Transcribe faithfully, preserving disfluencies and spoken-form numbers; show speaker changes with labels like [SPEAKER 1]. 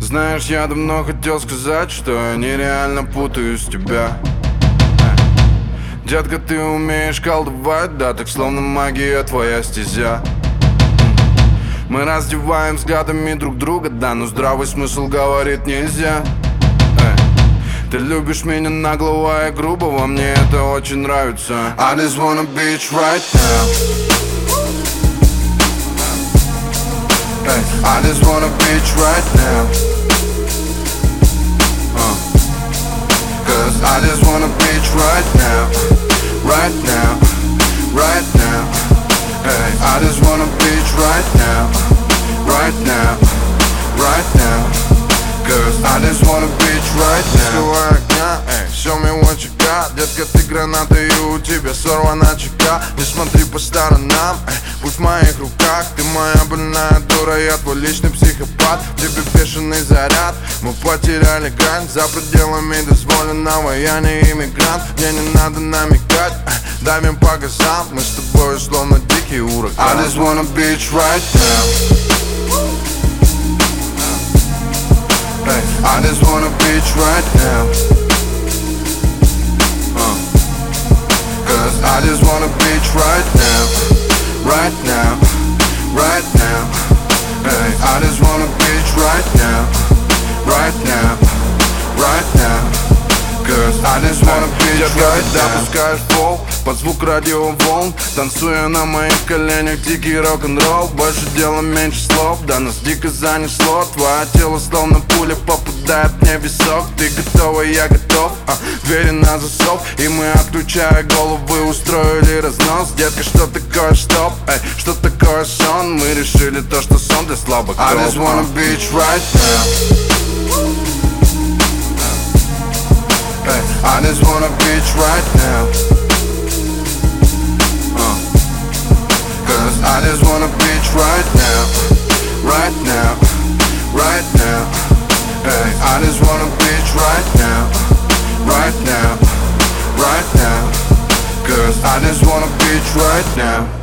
[SPEAKER 1] знаешь, я давно хотел сказать, что я нереально путаюсь в тебя. Детка, ты умеешь колдовать, да, так словно магия твоя стезя. Мы раздеваем взглядами друг друга, да, но здравый смысл говорит нельзя. Ты любишь меня нагло и грубо, мне это очень нравится. I just wanna bitch right now. I just wanna bitch right now. uh. Cause I just wanna bitch right now. Right now, right now. Hey, I just wanna bitch right now. Right now, right now. Cause I just wanna bitch right now. Скрывай огня, эй, show me what you got. Детка, ты граната и у тебя сорвана чека. Не смотри по сторонам, эй, будь в моих руках. Ты моя больная дура, я твой личный психопат. В тебе бешеный заряд, мы потеряли грань. За пределами дозволенного, я не иммигрант. Мне не надо намекать, эй, давим по газам. Мы с тобой словно дикий ураган. I just wanna bitch right now. I just wanna bitch right now. uh. Cause I just wanna bitch right now. Right now, right now. Hey, I just wanna bitch right now. Right now, right now. Cause I just wanna bitch right now. Когда пускаешь пол под звук радиоволн, танцуя на моих коленях дикий рок-н-ролл. Больше дела, меньше слов, да нас дико занесло. Твое тело словно пуля попадает мне в висок. Ты готова, я готов, а, двери на засов. И мы, отключая головы, устроили разнос. Детка, что такое стоп, эй, что такое сон? Мы решили то, что сон для слабых. I just wanna bitch right now. Hey, I just wanna bitch right now. uh. Cause I just wanna bitch right now. Right now, right now. Hey, I just wanna bitch right now. Right now, right now. Cause I just wanna bitch right now.